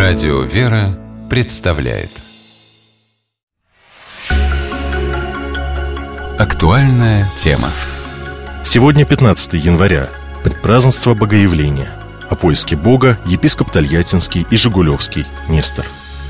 Радио «Вера» представляет актуальная тема. Сегодня 15 января, предпразднество Богоявления. О поиске Бога епископ Тольяттинский и Жигулевский Нестор.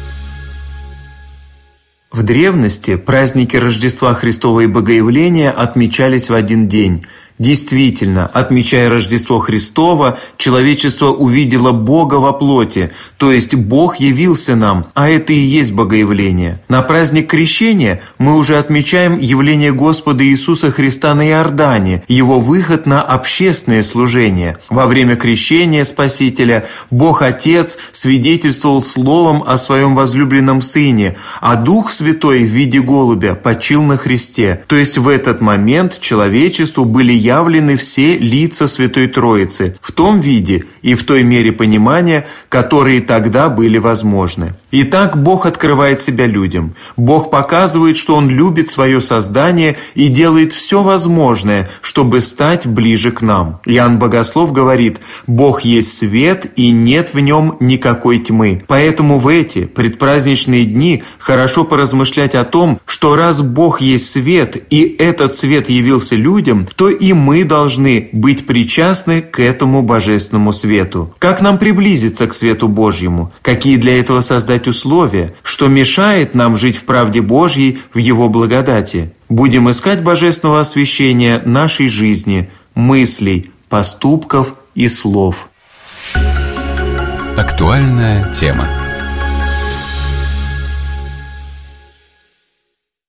В древности праздники Рождества Христова и Богоявления отмечались в один день. Действительно, отмечая Рождество Христово, человечество увидело Бога во плоти, то есть Бог явился нам, а это и есть Богоявление. На праздник Крещения мы уже отмечаем явление Господа Иисуса Христа на Иордане, Его выход на общественное служение. Во время крещения Спасителя Бог Отец свидетельствовал словом о Своем возлюбленном Сыне, а Дух Святой в виде голубя почил на Христе. То есть в этот момент человечеству были явлены все лица Святой Троицы в том виде и в той мере понимания, которые тогда были возможны. Итак, Бог открывает себя людям. Бог показывает, что Он любит свое создание и делает все возможное, чтобы стать ближе к нам. Иоанн Богослов говорит: «Бог есть свет, и нет в нем никакой тьмы». Поэтому в эти предпраздничные дни хорошо поразмышлять о том, что раз Бог есть свет, и этот свет явился людям, то и мы должны быть причастны к этому божественному свету. Как нам приблизиться к свету Божьему? Какие для этого создать условия? Что мешает нам жить в правде Божьей, в Его благодати? Будем искать божественного освящения нашей жизни, мыслей, поступков и слов. Актуальная тема.